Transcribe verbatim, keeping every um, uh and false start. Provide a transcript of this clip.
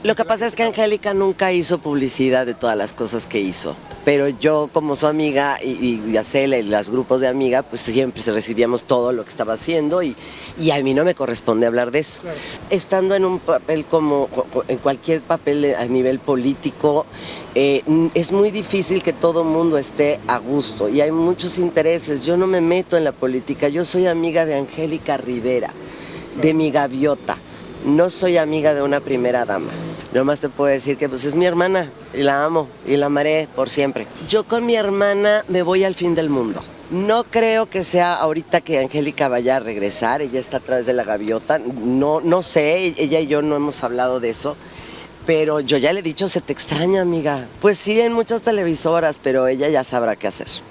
Lo que pasa es que Angélica nunca hizo publicidad de todas las cosas que hizo, pero yo como su amiga y, y Acela y los grupos de amiga, pues siempre recibíamos todo lo que estaba haciendo y, y a mí no me corresponde hablar de eso. Claro. Estando en un papel como, en cualquier papel a nivel político, eh, es muy difícil que todo mundo esté a gusto y hay muchos intereses. Yo no me meto en la política, yo soy amiga de Angélica Rivera, de mi gaviota. No soy amiga de una primera dama. Nomás te puedo decir que pues es mi hermana y la amo y la amaré por siempre. Yo con mi hermana me voy al fin del mundo. No creo que sea ahorita que Angélica vaya a regresar, ella está a través de la gaviota, no, no sé, ella y yo no hemos hablado de eso, pero yo ya le he dicho, se te extraña, amiga. Pues sí, en muchas televisoras, pero ella ya sabrá qué hacer.